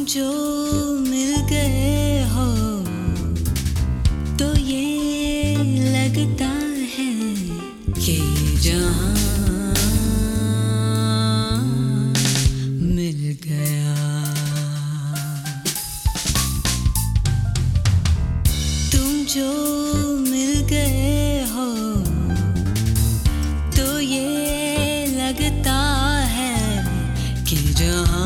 जो मिल गए हो तो ये लगता है कि जहां मिल गया। तुम जो मिल गए हो तो ये लगता है कि जहां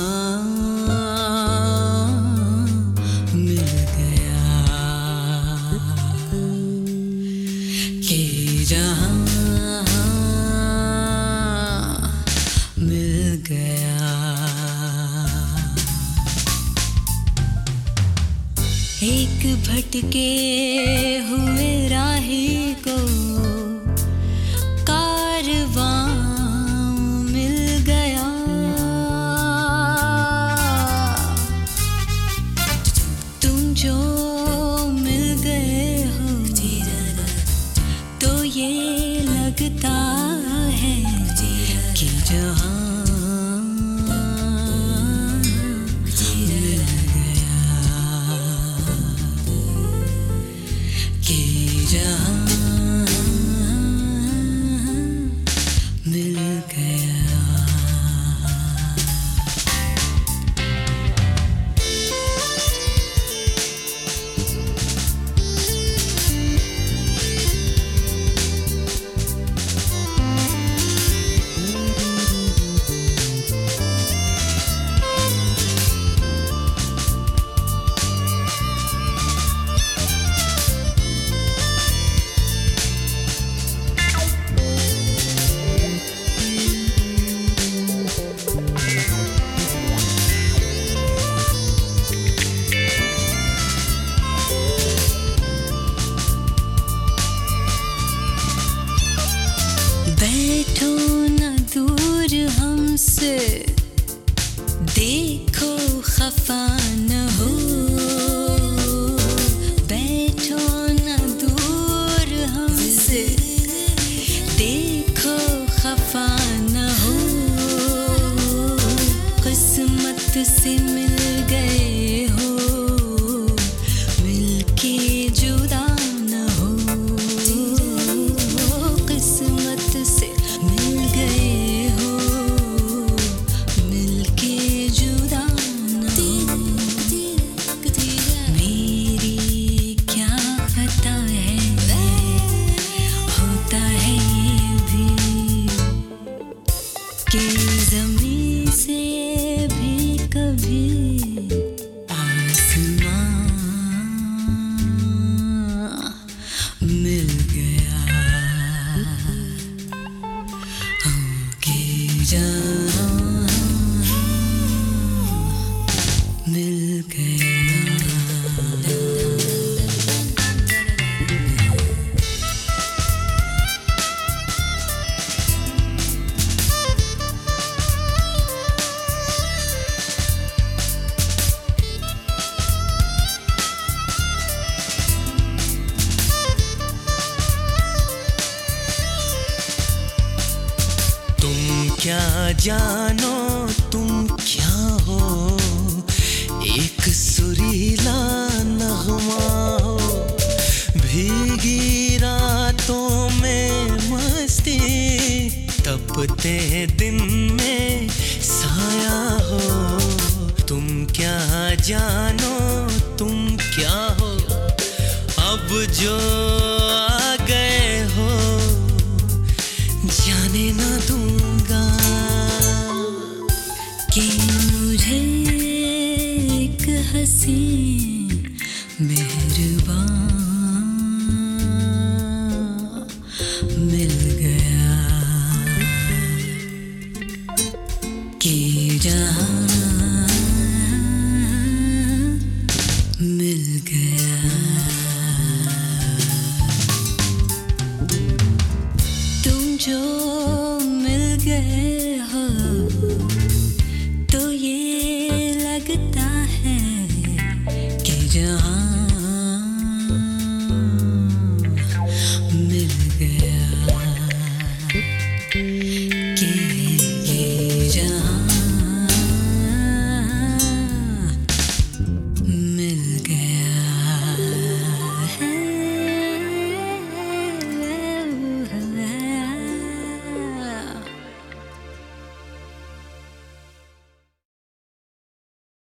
एक भटके हुए राही को कारवां मिल गया। तुम जो मिल गए हो तो ये लगता है कि जहां मिल गया। बैठो न दूर हमसे, देखो खफा न हो। बैठो न दूर हमसे, देखो खफा न हो। किस्मत से मिल गए हो, मिलके जुदा न हो। कि ज़मीन से भी कभी आसमां मिल गया। कि जहां मिल गया। क्या जानो तुम क्या हो, एक सुरीला नगमा हो। भीगी रातों में मस्ती, तपते दिन में साया हो। तुम क्या जानो तुम क्या हो, अब जो आ गए हो जाने ना दूंगा। कि मुझे एक हसीन मेहरबान मिल गया। कि जहां मिल गया। तुम जो मिल गए हो तो ये लगता है कि जहां मिल